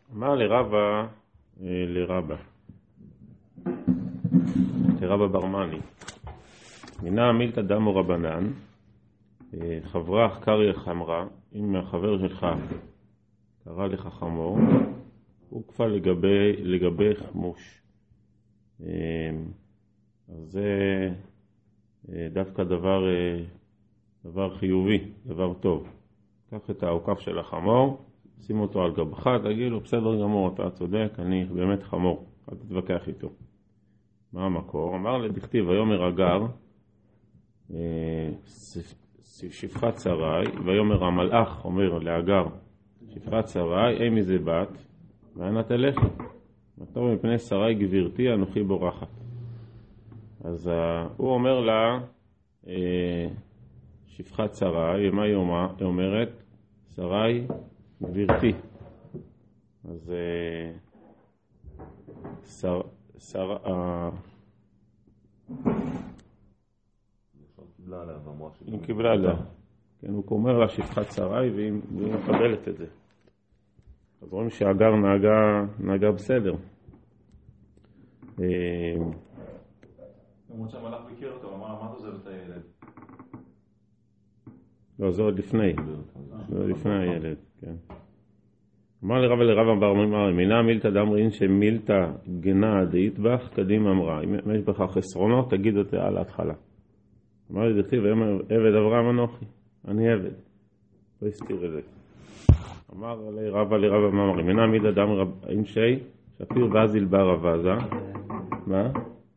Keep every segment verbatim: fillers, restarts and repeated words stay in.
אמר לרבא, לרבא, לרבא ברמני, מינה מילתא דמו רבנן, חברך קריא חמרה, אם החבר שלך קרא לך חמור, הוא כפה לגבי, לגבי חמוש. אז זה דווקא דבר, דבר חיובי, דבר טוב. קח את העוקף של החמור, שים אותו על גבך, תגיד לו, בסדר גמור, אתה צודק, אני באמת חמור, אל תתווכח איתו. מה המקור? אמר לדכתיב, ויאמר הגר, שפחת שרי, ויאמר המלאך, אומר להגר, שפחת שרי, אי מזה בת, ואנה תלכי. נתור מפני שרי גבירתי, אנוכי בורחת. אז uh, הוא אומר לה, uh, שפחת שרי, מה היא אומרת? שרי גבירתי. אז uh, שר, שר, uh, היא קיבלה לה. כן, הוא אומר לה שפחת שרי והיא מקבלת את זה. אז רואים שהגר נהגה, נהגה בסדר. למרות שהמלאך ביקר אותו, אמר, מה אתה עוזב את הילד? לא, זה עוד לפני. זה עוד לפני הילד, כן. אמר לרבא לרבא בר מרמרי, מינה מילתא דאמרין שמילתא גנה דאיטבח קדים אמרה. אם יש בך חסרונות, תגיד אותה על ההתחלה. אמר לי דכתיב, עבד אברהם אנוכי. אני עבד. לא הזכיר את זה. אמר לרבא לרבא מרמרי, מינה מילתא דאמרין שי, שפיר ואזיל בר אבזה. מה?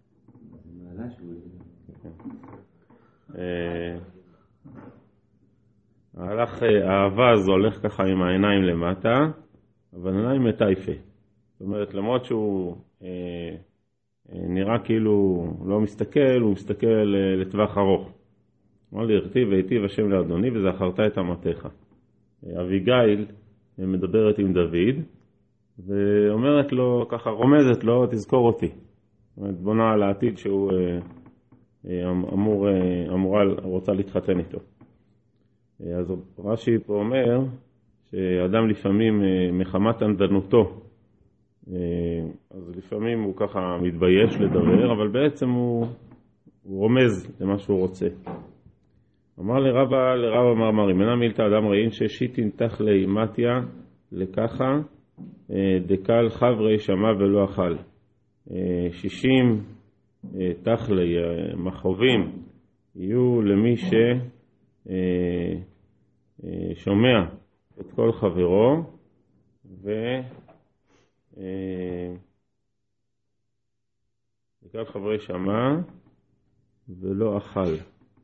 הלך האבז הולך ככה עם העיניים למטה, אבל העיניים מטייפה. זאת אומרת, למרות שהוא אה, נראה כאילו לא מסתכל, הוא מסתכל לטווח ארוך. אמר לי, הכתיב והיטיב השם לאדוני וזכרת את אמתך. אביגיל מדברת עם דוד, ואומרת לו, ככה רומזת לו, תזכור אותי. זאת אומרת, בונה על העתיד שהוא אה, אמור, אמורה, רוצה להתחתן איתו. אז רש"י פה אומר שאדם לפעמים מחמת ענדנותו, אז לפעמים הוא ככה מתבייש לדבר, אבל בעצם הוא, הוא רומז למה שהוא רוצה. אמר לרבא לרבא מרמרי, מנה מילתא אדם ראין ששיטין תכלי מתיה לקחה דקל חברי שמע ולא אכל. שישים תכלי מחובים יהיו למי ש שומע את כל חברו וכל חברי שמע ולא אכל.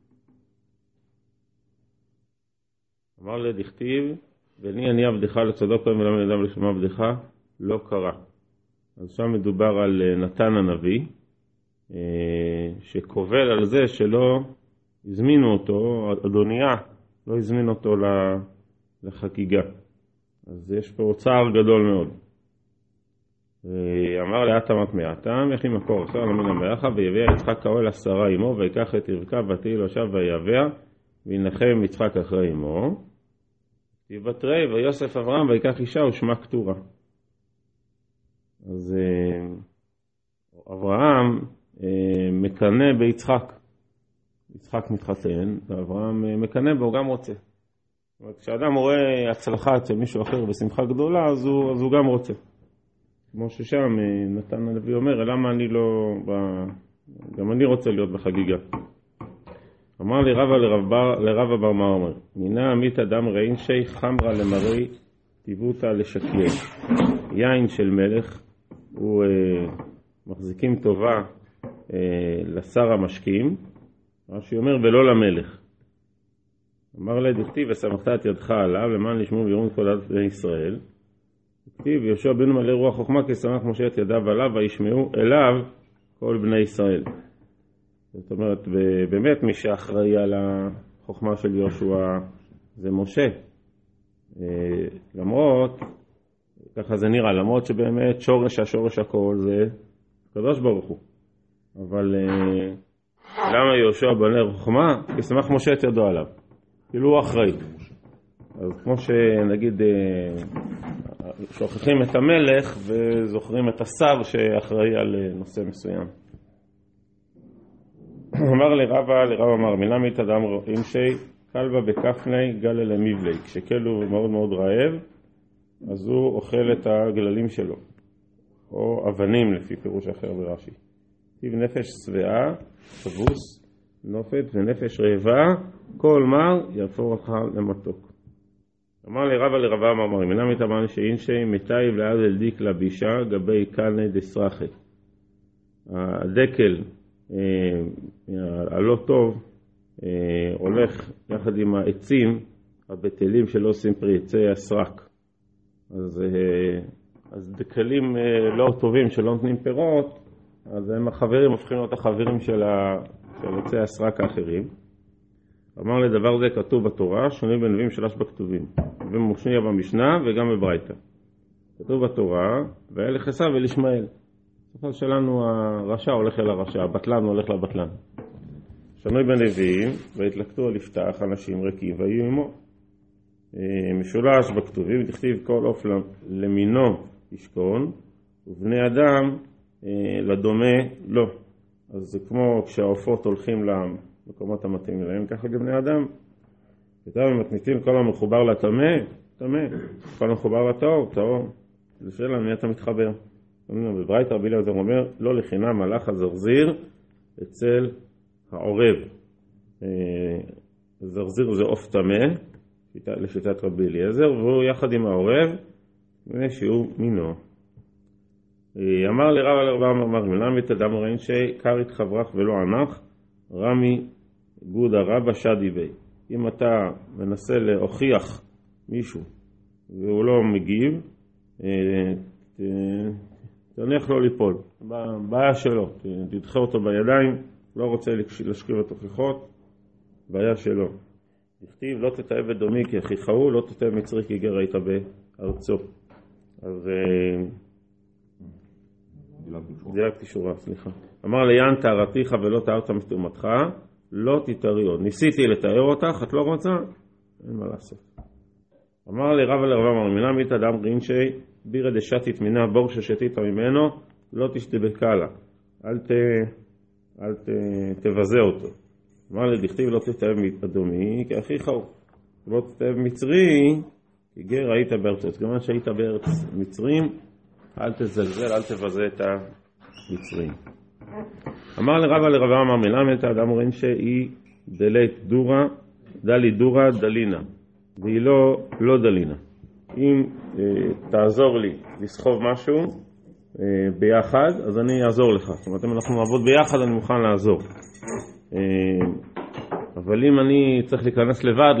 אמר לדכתיב, ואני אני עבדך לצדוק ולמד אדם לשמע עבדך, לא קרה. אז שם מדובר על נתן הנביא, שקובל על זה שלא הזמינו אותו, אדוניה לא הזמין אותו לחגיגה. אז יש פה צער גדול מאוד. אמר לאט אמת מעטם, איך לי מקור אחר למין המלאכה, ויביא יצחק כאוהל עשרה עמו, ויקח את רבקה ותהי לו שב ויביא, וינחם יצחק אחרי עמו. יבטרי ויוסף אברהם ויקח אישה ושמה כתורה. אז אברהם מקנה ביצחק. יצחק מתחתן, ואברהם מקנה בו, גם רוצה. זאת אומרת, כשאדם רואה הצלחה אצל מישהו אחר בשמחה גדולה, אז הוא, אז הוא גם רוצה. כמו ששם נתן הנביא אומר, למה אני לא... גם אני רוצה להיות בחגיגה. אמר לי רבא לרבא בר מרמרי, מינה עמית אדם ראין שי חמרה למראי טיבותא לשקיה. יין של מלך, הוא אה, מחזיקים טובה אה, לשר המשקים, רש"י אומר, ולא למלך. אמר לה דכתיב, ושמחת את ידך עליו, למען לשמור ויראו כל עדת בני ישראל. דכתיב, יהושע בן מלא רוח חוכמה, כי שמח משה את ידיו עליו, וישמעו אליו כל בני ישראל. זאת אומרת, באמת מי שאחראי על החוכמה של יהושע זה משה. למרות, ככה זה נראה, למרות שבאמת שורש השורש הכל זה קדוש ברוך הוא. אבל למה יהושע בנה חוכמה? כי שמח משה את ידו עליו. כאילו הוא אחראי. אז כמו שנגיד שוכחים את המלך וזוכרים את השר שאחראי על נושא מסוים. אמר לרבא, לרבא אמר, מלמד אדם אינשי, כלבה בכפני גל אל המבלי. כשכלב מאוד מאוד רעב, אז הוא אוכל את הגללים שלו, או אבנים לפי פירוש אחר ברש"י. טיב נפש שבעה, חבוס, נופת ונפש רעבה, כל מר יהפוך אותך למתוק. אמר לרבא לרבא אמר, מלמד אדם שאינשי מתייב לעד אל דיק לבישה גבי קנה דסרחי. הדקל הלא טוב הולך יחד עם העצים הבטלים שלא עושים פרי, עצי הסרק. אז, אז דקלים לא טובים שלא נותנים פירות, אז הם החברים, הופכים להיות החברים של, ה, של עצי הסרק האחרים. אמר לדבר זה כתוב בתורה, שונים בנביאים שלוש בכתובים, ומושניה במשנה וגם בברייתא. כתוב בתורה, ואל חסב ואל ישמעאל. הסופר שלנו הרשע הולך אל הרשע, הבטלן הולך לבטלן. שנוי בנביאים, והתלקטו על יפתח אנשים ריקים והיו עמו. משולש בכתובים, תכתיב כל עוף למינו ישכון, ובני אדם לדומה לא. אז זה כמו כשהעופות הולכים למקומות המתאים להם, ככה גם בני אדם. כתב מתניתים כל המחובר לטמא, טמא. כל המחובר לטהור, טהור. זה שאלה, מי אתה מתחבר? בברייתא רבי אליעזר אומר, לא לחינם מלאך הזרזיר אצל העורב. זרזיר זה עוף טמא, לשיטת רבי אליעזר, והוא יחד עם העורב, שהוא מינו. אמר לרבא לרבא אמר, מלמד אדם ראין שקרית חברך ולא ענך, רמי גודה רבא שדי בי. אם אתה מנסה להוכיח מישהו והוא לא מגיב, תניח לו ליפול, בעיה שלו, תדחה אותו בידיים, לא רוצה להשכיב את הוכיחות, בעיה שלו. תכתיב, לא תתאהב אדומי כי אחיך הוא, לא תתאהב מצרי כי גר היית בארצו. אז דילגתי שורה, סליחה. אמר ליען תארתיך ולא תארת מתאומתך, לא תתארי עוד. ניסיתי לתאר אותך, את לא רוצה? אין מה לעשות. אמר לרבא לרבא אמר, מלמד אדם רינשי, בירא דשתית מן הבור ששתית ממנו, לא תשתבקה לה. אל ת... אל ת... תבזה אותו. אמר לי, דכתיב לא תתאהב אדומי, כי אחיך הוא. לא תתאהב מצרי, כי גר היית בארצות. כלומר שהיית בארץ מצרים, אל תזלזל, אל תבזה את המצרים. אמר לרבא לרבא אמר, מלמד האדם רואים שהיא דלית דורה, דלי דורה דלינה. והיא לא, לא דלינה. אם אה, תעזור לי לסחוב משהו אה, ביחד, אז אני אעזור לך. זאת אומרת, אם אנחנו נעבוד ביחד, אני מוכן לעזור. אבל אם אני צריך להיכנס לבד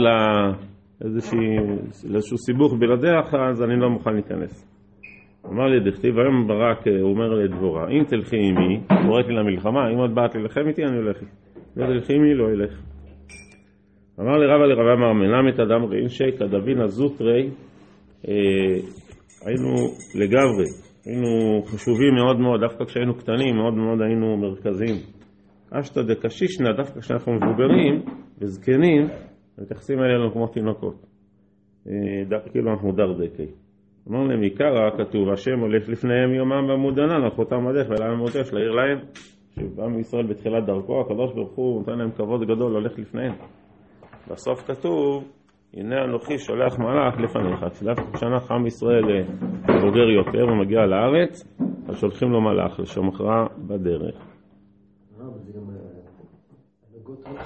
לאיזשהו סיבוך בלעדיך, אז אני לא מוכן להיכנס. אמר לי דכתיב, היום ברק הוא אומר לדבורה, אם תלכי עמי, קוראת לי למלחמה, אם את באת ללחם איתי, אני הולך. אם תלכי עמי, לא ילך. אמר לי רבא לרבא אמר, מלמד אדם רינשי כדבין הזוטרי, היינו לגברי, היינו חשובים מאוד מאוד, דווקא כשהיינו קטנים, מאוד מאוד היינו מרכזיים. אשתא דקשישנא, דווקא כשאנחנו מבוגרים וזקנים, מתייחסים אלינו כמו תינוקות. כאילו אנחנו דרדקי. אמר להם, עיקר כתוב, השם הולך לפניהם יומם בעמוד ענן, על חותם הדרך ולהם מותש, להעיר להם, שבעם ישראל בתחילת דרכו, הקדוש ברוך הוא נותן להם כבוד גדול, הולך לפניהם. בסוף כתוב, הנה אנוכי שולח מלאך לפניך, דווקא כשאנחנו עם ישראל בוגר יותר ומגיע לארץ, אז שולחים לו מלאך לשומרך בדרך. זה גם הנהגות רק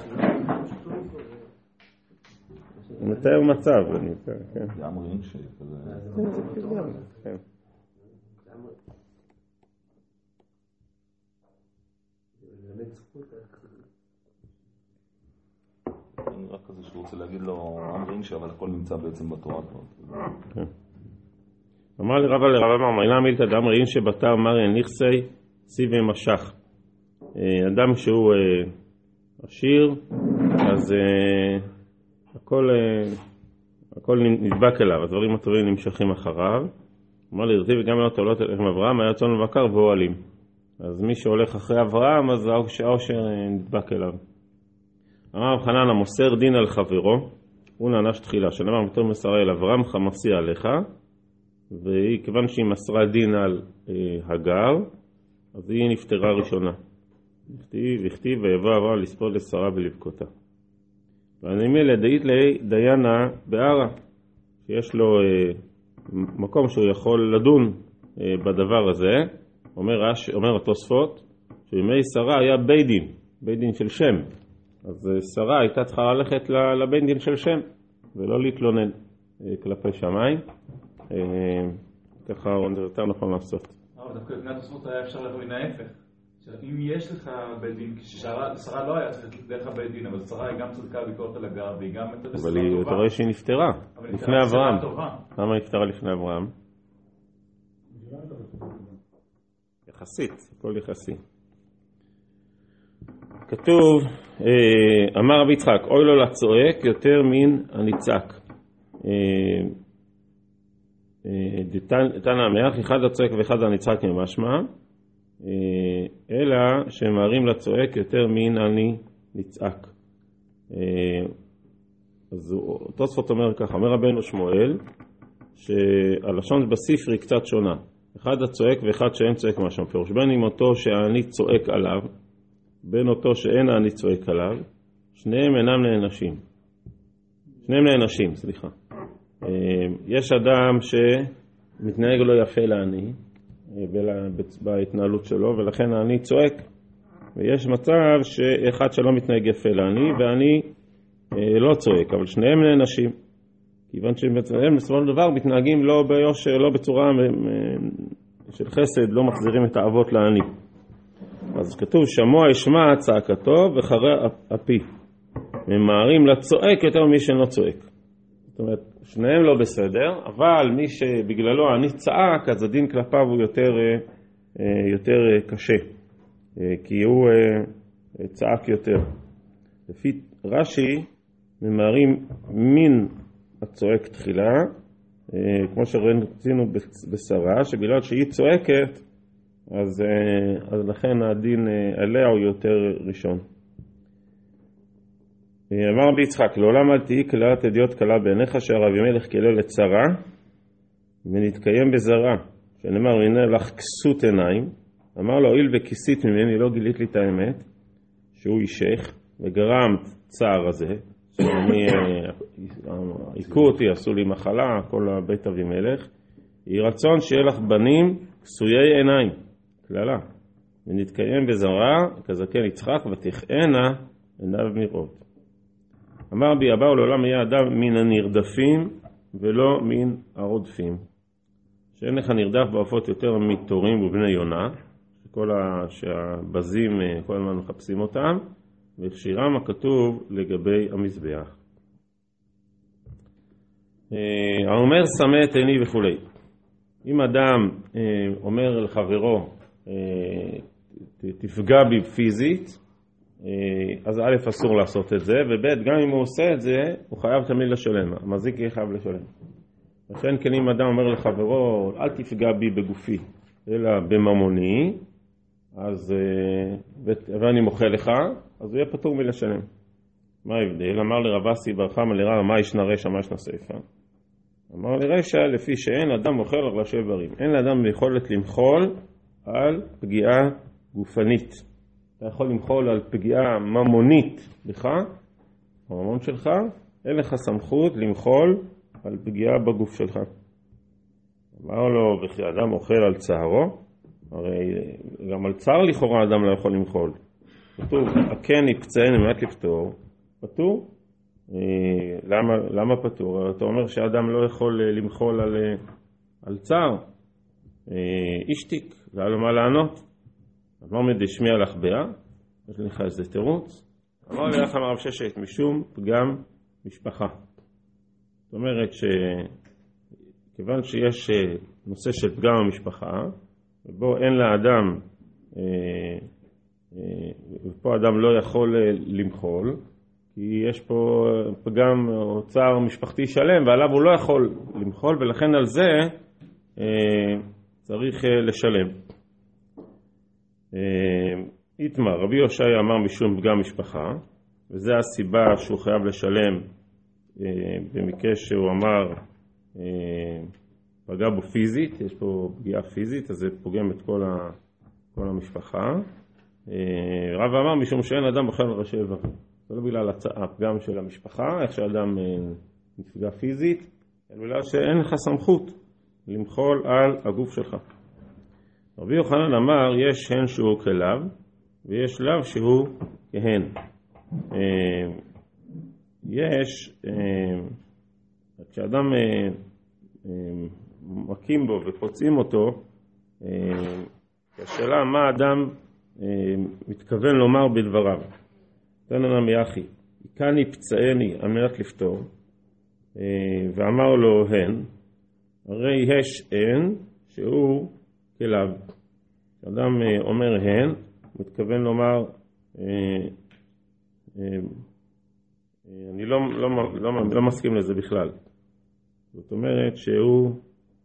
הוא מתאר מצב, אני מתאר, כן. זה אמרים שכזה... כן. אני רק כזה שהוא רוצה להגיד לו אמרים אבל הכל נמצא בעצם בתורה. כן. אמר לרבא לרבא אמר, מילא מילתא דאמרין שבתר מריה נכסי סיבי משך. אדם שהוא עשיר, אז הכל, הכל נדבק אליו, הדברים הטובים נמשכים אחריו. אמר לי, דרתי וגם לא תעלות עם אברהם, היה צאן ובקר ואוהלים. אז מי שהולך אחרי אברהם, אז העושר נדבק אליו. אמר רב חנן, המוסר דין על חברו, הוא נענש תחילה, שנאמר בתור מסרה אל אברהם, חמסי עליך, והיא, כיוון שהיא מסרה דין על אה, הגר, אז היא נפטרה ראשונה. וכתיב ויבוא אברהם לספוד לשרה ולבכותה. והנמי לדעית לי דיינה בערה, שיש לו אה, מקום שהוא יכול לדון אה, בדבר הזה. אומר, אומר התוספות, שימי שרה היה בית דין, בית דין של שם. אז אה, שרה הייתה צריכה ללכת לבית דין של שם, ולא להתלונן אה, כלפי שמיים. אה, ככה יותר נכון לעשות. אבל דווקא לפני התוספות היה אפשר להבין ההפך. אם יש לך בית דין, כששרה לא היה צריך דרך הבית דין, אבל שרה היא גם צדקה ביקורת על הגר, והיא גם את אבל היא יותר רואה שהיא נפטרה, לפני אברהם. למה היא נפטרה לפני אברהם? יחסית, הכל יחסי. כתוב, אמר רבי יצחק, אוי לו לצועק יותר מן הנצעק. תנא מאח, אחד הצועק ואחד הנצעק ממשמע, אלא שמרים לצועק יותר מן אני נצעק. אז תוספות אומר ככה, אומר רבנו שמואל, שהלשון בספרי קצת שונה. אחד הצועק ואחד שאין צועק משמע. פירוש בין אם אותו שאני צועק עליו, בין אותו שאין אני צועק עליו, שניהם אינם נענשים. שניהם נענשים, סליחה. יש אדם שמתנהג לו יפה לעני, בהתנהלות שלו, ולכן אני צועק. ויש מצב שאחד שלא מתנהג יפה לעני, ואני לא צועק, אבל שניהם נענשים. כיוון שהם בסופו של דבר מתנהגים לא ביושר, לא בצורה של חסד, לא מחזירים את האבות לעני. אז כתוב, שמוע ישמע צעקתו וחרה אפי. ממהרים לצועק יותר ממי שאינו צועק. זאת אומרת, שניהם לא בסדר, אבל מי שבגללו אני צעק, אז הדין כלפיו הוא יותר, יותר קשה, כי הוא צעק יותר. לפי רש"י, ממהרים מן הצועק תחילה, כמו שראינו בשרה, שבגלל שהיא צועקת, אז, אז לכן הדין עליה הוא יותר ראשון. אמר רבי יצחק, לעולם אל תהי כלת אדיוט קלה בעיניך, שהר אבימלך קילל את שרה ונתקיים בזרה, שנאמר הנה לך כסות עיניים. אמר לו, הואיל וכיסית ממני, לא גילית לי את האמת שהוא אישך וגרם צער הזה, שאני עיקו אותי, עשו לי מחלה, כל בית אבימלך. היא רצון שיהיה לך בנים כסויי עיניים, כללה, ונתקיים בזרה כזקן יצחק ותכהנה עיניו מראות. אמר בי הבא ולעולם יהיה אדם מן הנרדפים ולא מן הרודפים. שאין לך נרדף בעופות יותר מתורים ובני יונה, שכל הבזים כל הזמן מחפשים אותם, והכשירם הכתוב לגבי המזבח. האומר שמה את עיני וכו'. אם אדם אומר לחברו תפגע בי פיזית, אז א' אסור לעשות את זה, וב' גם אם הוא עושה את זה, הוא חייב תמיד לשלם. המזיק יהיה חייב לשלם. לכן כן אם אדם אומר לחברו, אל תפגע בי בגופי, אלא בממוני, אז, ואני מוחה לך, אז הוא יהיה פטור מלשלם. מה ההבדל? אמר לרב אסי בר חמא לרב, מה ישנה רשע, מה ישנה סיפא? אמר לרשע, לפי שאין אדם מוחל על ראשי איברים. אין לאדם יכולת למחול על פגיעה גופנית. אתה יכול למחול על פגיעה ממונית לך, הממון שלך, אין לך סמכות למחול על פגיעה בגוף שלך. אמר לו, וכי אדם אוכל על צערו, הרי גם על צער לכאורה אדם לא יכול למחול. כתוב, הכן יפצען למעט לפתור, פטור. למה, למה פטור? אתה אומר שאדם לא יכול למחול על, על צער. אישתיק, זה היה לו מה לענות. אמר מדשמיע לך באה, יש לך איזה תירוץ. אמר לי לך הרב ששת, משום פגם משפחה. זאת אומרת שכיוון שיש נושא של פגם המשפחה, ובו אין לאדם, ופה אדם לא יכול למחול, כי יש פה פגם או צער משפחתי שלם, ועליו הוא לא יכול למחול, ולכן על זה צריך לשלם. איתמר, רבי יושעיה אמר משום פגם משפחה, וזה הסיבה שהוא חייב לשלם במקרה שהוא אמר פגע בו פיזית, יש פה פגיעה פיזית, אז זה פוגם את כל, ה, כל המשפחה. רב אמר משום שאין אדם בוחר על ראשי איברים. זה לא בגלל הפגם של המשפחה, איך שאדם נפגע פיזית, אלא בגלל שאין לך סמכות למחול על הגוף שלך. רבי יוחנן אמר, יש הן שהוא כלב, ויש לאו שהוא כהן. יש, כשאדם מכים בו ופוצעים אותו, השאלה מה האדם מתכוון לומר בדבריו. תנא נמי אחי, הכני פצעני על מנת לפתור, ואמר לו הן, הרי יש הן שהוא כלב. כשאדם אומר הן, מתכוון לומר, אני לא, לא, לא, לא מסכים לזה בכלל. זאת אומרת שהוא,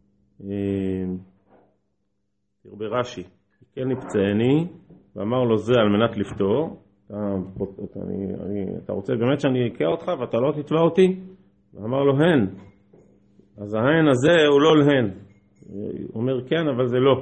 תראה ברש"י, הכני פצעני, ואמר לו זה על מנת לפתור. אתה, אני, אני, אתה רוצה באמת שאני אקה אותך ואתה לא תתבע אותי? ואמר לו הן. אז ההן הזה הוא לא להן. הוא אומר כן, אבל זה לא.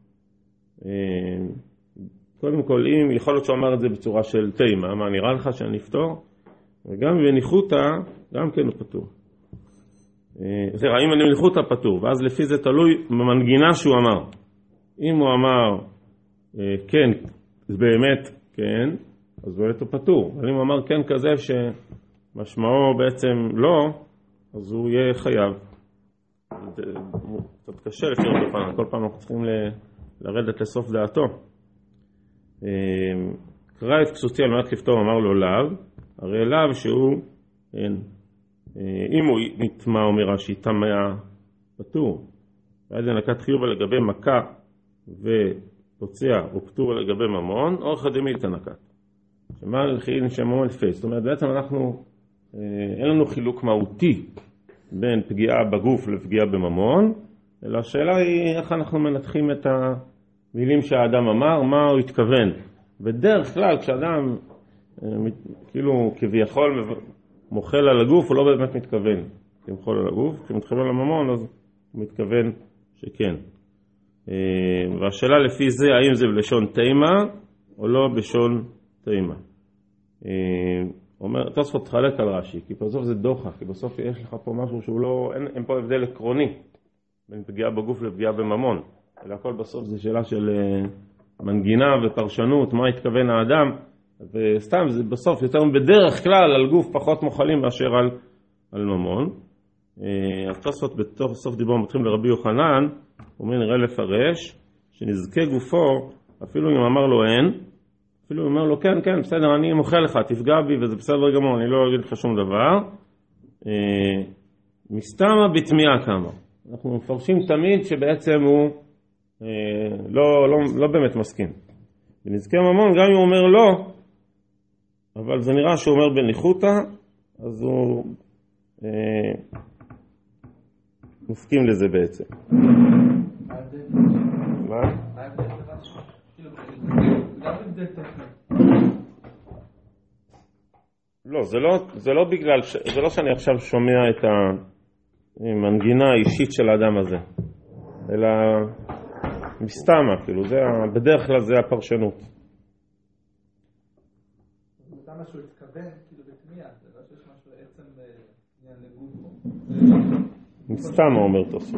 קודם כל, אם יכול להיות שהוא אמר את זה בצורה של תימה, מה נראה לך שאני אפתור? וגם בניחותא, גם כן הוא פטור. זה ראה, אם אני בניחותא פטור, ואז לפי זה תלוי במנגינה שהוא אמר. אם הוא אמר כן, זה באמת כן, אז באמת הוא פטור. אבל אם הוא אמר כן כזה שמשמעו בעצם לא, אז הוא יהיה חייב. זה קצת קשה לפי רבי יוחנן, כל פעם אנחנו צריכים לרדת לסוף דעתו. קרא את כסותי על מנת לפתור, אמר לו לאו, הרי לאו שהוא, אם הוא נטמע אומר רש"י, טמא פטור. ואז נקט חיובה לגבי מכה ופוצע או פטור לגבי ממון, אורך דמילתא נקט. שמה לכאין שממון פייס. זאת אומרת, בעצם אנחנו, אין לנו חילוק מהותי בין פגיעה בגוף לפגיעה בממון, אלא השאלה היא איך אנחנו מנתחים את המילים שהאדם אמר, מה הוא התכוון. בדרך כלל כשאדם כאילו כביכול מוחל על הגוף, הוא לא באמת מתכוון למחול על הגוף, כי הוא מתכוון על הממון, אז הוא מתכוון שכן. והשאלה לפי זה, האם זה בלשון תימה או לא בשון תימה. אומר, תוספות תחלק על רש"י, כי בסוף זה דוחה, כי בסוף יש לך פה משהו שהוא לא, אין, אין פה הבדל עקרוני בין פגיעה בגוף לפגיעה בממון, אלא הכל בסוף זה שאלה של מנגינה ופרשנות, מה התכוון האדם, וסתם זה בסוף יותר בדרך כלל על גוף פחות מוחלים מאשר על, על ממון. אז תוספות בתוך סוף דיבור מתחילים לרבי יוחנן, הוא אומר נראה לפרש, שנזכה גופו, אפילו אם אמר לו אין, אפילו הוא אומר לו כן, כן, בסדר, אני מוחה לך, תפגע בי וזה בסדר גמור, אני לא אגיד לך שום דבר. מסתמה בתמיעה כמה. אנחנו מפרשים תמיד שבעצם הוא לא, לא, לא באמת מסכים. ונזכה ממון, גם אם הוא אומר לא, אבל זה נראה שהוא אומר בניחותא, אז הוא אה, מסכים לזה בעצם. מה? לא, זה לא, זה לא בגלל, ש... זה לא שאני עכשיו שומע את המנגינה האישית של האדם הזה, אלא מסתמה, כאילו, זה, בדרך כלל זה הפרשנות. זה משהו התכוון, כאילו בתמיעה, זה לא שיש משהו עצם עניין לגוף. מסתמה אומר תוספות.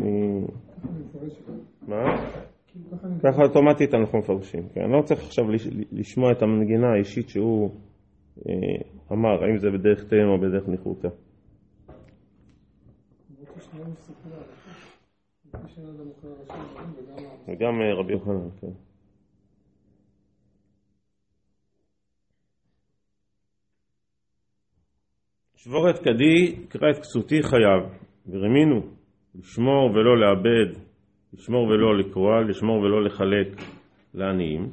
מה? ככה אוטומטית אנחנו מפרשים. אני לא צריך עכשיו לשמוע את המנגינה האישית שהוא אמר, האם זה בדרך תימה או בדרך ניחותא. וגם רבי יוחנן, כן. שבורת כדי, קרא את כסותי חייב, ורמינו, לשמור ולא לאבד, לשמור ולא לקרוע, לשמור ולא לחלק לעניים.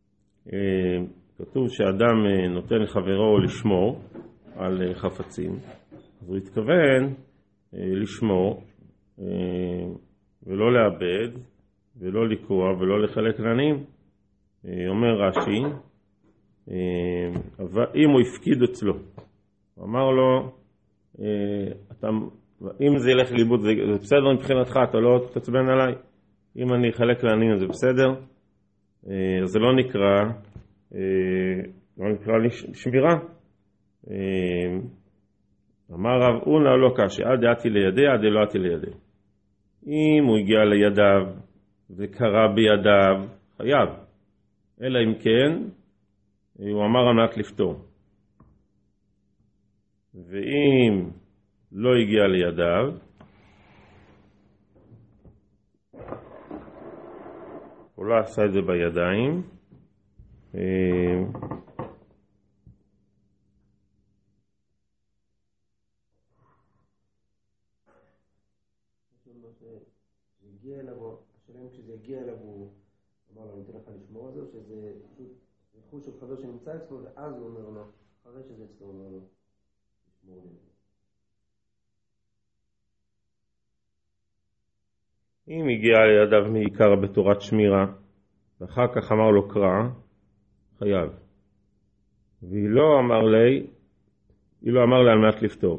כתוב שאדם נותן לחברו לשמור על חפצים, אז הוא התכוון לשמור ולא לאבד ולא לקרוע ולא לחלק לעניים. אומר רש"י, אם הוא הפקיד אצלו, הוא אמר לו, אתה אם זה ילך לאיבוד זה, זה בסדר מבחינתך, אתה לא תתעצבן עליי. אם אני אחלק לעניים זה בסדר. אז זה לא נקרא, לא נקרא לי שמירה. אמר רב אונה לא קשה, עד דעתי לידי, עד לא עתי לידי. אם הוא הגיע לידיו וקרא בידיו, חייב. אלא אם כן, הוא אמר על מנת לפתור. ואם לא הגיע לידיו, הוא לא עשה את זה בידיים, הגיע אליו, השאלה אם כשזה הגיע אליו הוא אמר לו, אני אתן לך לשמור על זה, או שזה רכוש של חבר שנמצא אצלו, ואז הוא אומר לו, אחרי שזה אצלו, הוא אומר לו, לשמור על זה. אם הגיע לידיו מעיקר בתורת שמירה, ואחר כך אמר לו קרא, חייב. והיא לא אמר לי, היא לא אמר לי על מנת לפתור.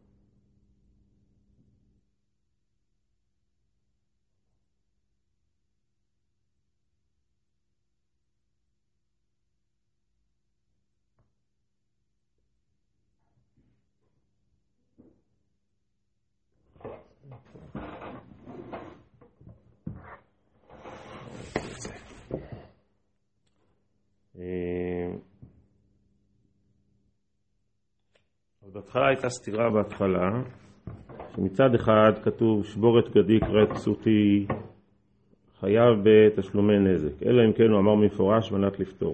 אז בהתחלה הייתה סתירה בהתחלה, שמצד אחד כתוב שבור את גדי קראת כסותי חייב בתשלומי נזק, אלא אם כן הוא אמר מפורש מנת לפתור.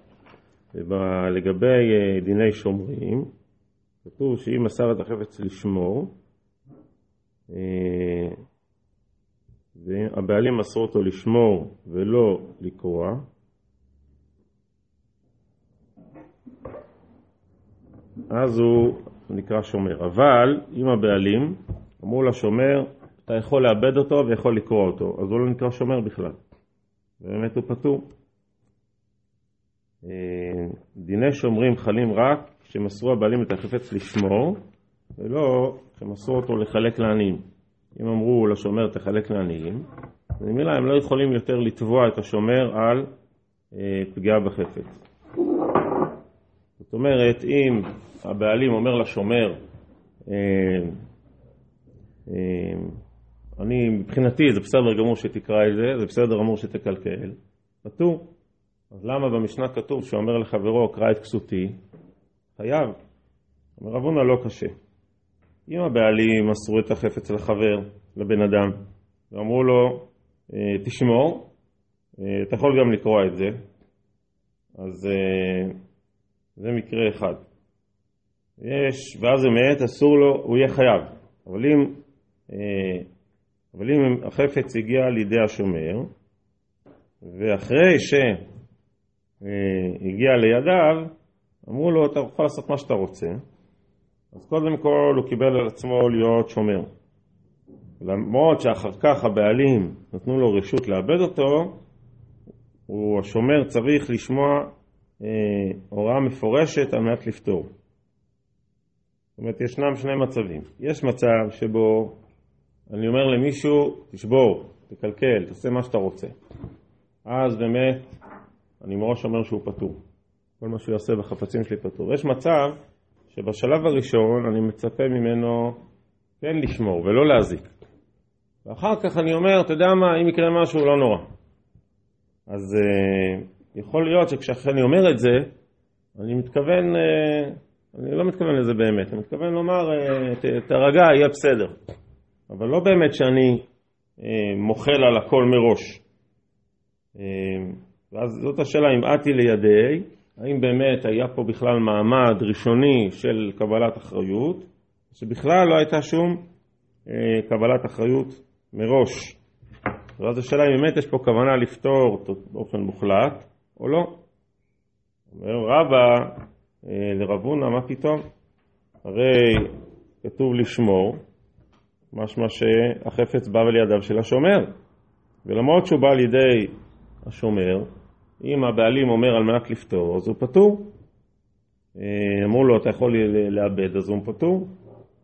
ולגבי דיני שומרים, כתוב שאם מסר את החפץ לשמור, והבעלים מסרו אותו לשמור ולא לקרוע, אז הוא נקרא שומר. אבל אם הבעלים אמרו לשומר, אתה יכול לאבד אותו ויכול לקרוא אותו, אז הוא לא נקרא שומר בכלל. באמת הוא פטור. דיני שומרים חלים רק כשמסרו הבעלים את החפץ לשמור, ולא כשמסרו אותו לחלק לעניים. אם אמרו לשומר תחלק לעניים, במילה הם לא יכולים יותר לתבוע את השומר על פגיעה בחפץ. זאת אומרת, אם הבעלים אומר לשומר, אני מבחינתי זה בסדר גמור שתקרא את זה, זה בסדר גמור שתקלקל, פטור. אז למה במשנה כתוב שאומר לחברו קרא את כסותי? חייב. אומר רב הונא לא קשה. אם הבעלים מסרו את החפץ לחבר, לבן אדם, ואמרו לו תשמור, אתה יכול גם לקרוא את זה, אז זה מקרה אחד. יש, ואז זה מעט, אסור לו, הוא יהיה חייב. אבל אם, אבל אם החפץ הגיע לידי השומר, ואחרי שהגיע לידיו, אמרו לו, אתה יכול לעשות מה שאתה רוצה. אז קודם כל הוא קיבל על עצמו להיות שומר. למרות שאחר כך הבעלים נתנו לו רשות לאבד אותו, הוא השומר צריך לשמוע אה, הוראה מפורשת על מנת לפתור. זאת אומרת, ישנם שני מצבים. יש מצב שבו אני אומר למישהו, תשבור, תקלקל, תעשה מה שאתה רוצה. אז באמת, אני מראש אומר שהוא פטור. כל מה שהוא יעשה בחפצים שלי פטור. יש מצב שבשלב הראשון אני מצפה ממנו כן לשמור ולא להזיק. ואחר כך אני אומר, אתה יודע מה, אם יקרה משהו לא נורא. אז uh, יכול להיות שכשאני אומר את זה, אני מתכוון, uh, אני לא מתכוון לזה באמת, אני מתכוון לומר, uh, ת, תרגע, יהיה בסדר. אבל לא באמת שאני uh, מוחל על הכל מראש. Uh, ואז זאת השאלה, אם עתי לידי, האם באמת היה פה בכלל מעמד ראשוני של קבלת אחריות, שבכלל לא הייתה שום אה, קבלת אחריות מראש. ואז השאלה אם באמת יש פה כוונה לפתור באופן מוחלט או לא. אומר רבא אה, לרב הונא, מה פתאום? הרי כתוב לשמור, משמע שהחפץ בא לידיו של השומר. ולמרות שהוא בא לידי השומר, אם הבעלים אומר על מנת לפתור, אז הוא פטור. אמרו לו, אתה יכול לאבד, אז הוא פטור.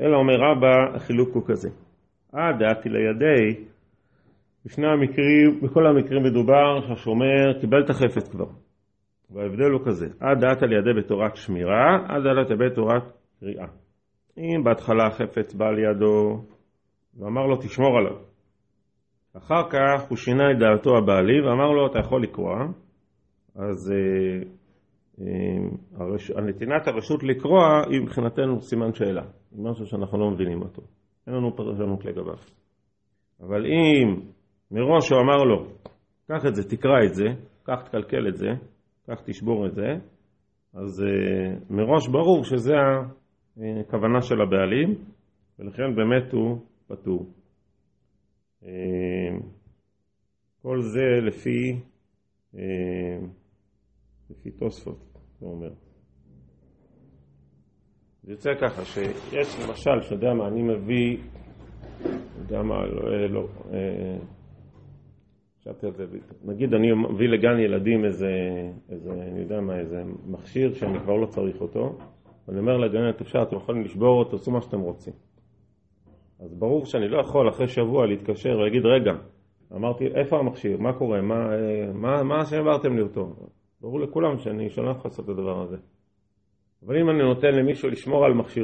אלא אומר רבא, החילוק הוא כזה. אה, דעתי לידי, בשני המקרים, בכל המקרים מדובר שהשומר קיבל את החפץ כבר. וההבדל הוא כזה, אה, דעת על ידי בתורת שמירה, אה, דעת על ידי בתורת קריאה. אם בהתחלה החפץ בא לידו, ואמר לו תשמור עליו. אחר כך הוא שינה את דעתו הבעלי, ואמר לו אתה יכול לקרוא, אז אה, אה, הרש... הנתינת הרשות לקרוא היא מבחינתנו סימן שאלה. היא משהו שאנחנו לא מבינים אותו. אין לנו פרשנות לגביו. אבל אם מראש הוא אמר לו, קח את זה, תקרא את זה, קח תקלקל את זה, קח תשבור את זה, אז uh, מראש ברור שזה הכוונה של הבעלים, ולכן באמת הוא פטור. Uh, כל זה לפי, uh, לפי תוספות, זה אומר. זה יוצא ככה, שיש למשל, שיודע מה, אני מביא, יודע מה, לא, לא, חשבתי על זה, נגיד אני מביא לגן ילדים איזה, איזה, אני יודע מה, איזה מכשיר שאני כבר לא צריך אותו, ואני אומר לגן, אפשר, אתם יכולים לשבור אותו, עשו מה שאתם רוצים. אז ברור שאני לא יכול אחרי שבוע להתקשר ולהגיד, רגע, אמרתי, איפה המכשיר, מה קורה, מה, מה, מה שהעברתם לי אותו? ברור לכולם שאני שולח לעשות את הדבר הזה. אבל אם אני נותן למישהו לשמור על מכשיר,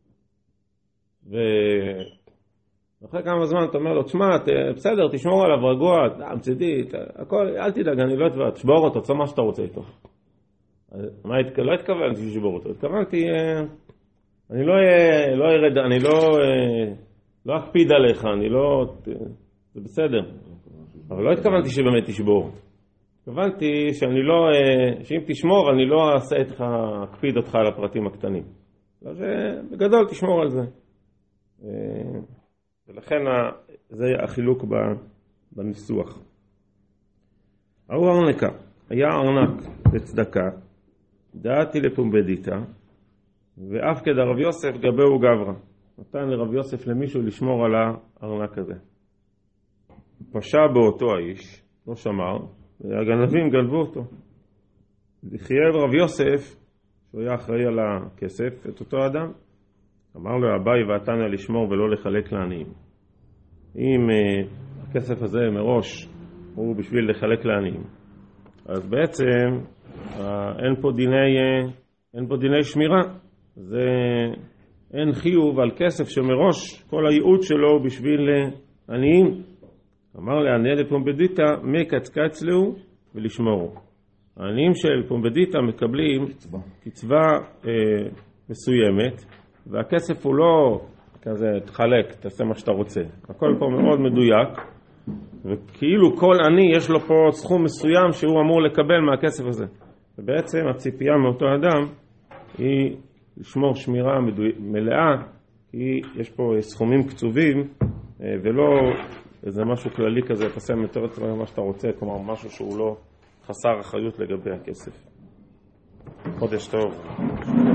ואחרי כמה זמן אתה אומר לו, תשמע, בסדר, תשמור עליו רגוע, מצדי, הכל, אל תדאג, אני לא אתבע, תשבור אותו, תשמע מה שאתה רוצה איתו. מה, לא התכוונתי לשבור אותו, התכוונתי, אני לא ארד, אני לא אקפיד עליך, אני לא, זה בסדר. אבל לא התכוונתי שבאמת תשבור. התכוונתי שאני לא, שאם תשמור, אני לא אעשה איתך, אקפיד אותך על הפרטים הקטנים. אז בגדול תשמור על זה. ולכן זה החילוק בניסוח. ההוא ארנקה, היה ארנק לצדקה, דעתי לפומבדיתא, ואף כד הרב יוסף גבהו גברא. נתן לרב יוסף למישהו לשמור על הארנק הזה. פשע באותו האיש, לא שמר, והגנבים גנבו אותו. חייב רב יוסף, שהוא היה אחראי על הכסף, את אותו אדם, אמר לו, אביי ועתניא לשמור ולא לחלק לעניים. אם uh, הכסף הזה מראש הוא בשביל לחלק לעניים, אז בעצם uh, אין פה דיני, uh, אין פה דיני שמירה. זה אין חיוב על כסף שמראש כל הייעוד שלו הוא בשביל עניים. אמר לעניה לפומבדיתא מקצקץ לו ולשמורו. העניים של פומבדיתא מקבלים קצבה, קצבה אה, מסוימת, והכסף הוא לא כזה תחלק, תעשה מה שאתה רוצה. הכל פה מאוד מדויק, וכאילו כל עני יש לו פה סכום מסוים שהוא אמור לקבל מהכסף הזה. ובעצם הציפייה מאותו אדם היא לשמור שמירה מדוי... מלאה, כי יש פה סכומים קצובים, ולא איזה משהו כללי כזה, תעשה יותר את מה שאתה רוצה, כלומר משהו שהוא לא חסר אחריות לגבי הכסף. חודש טוב.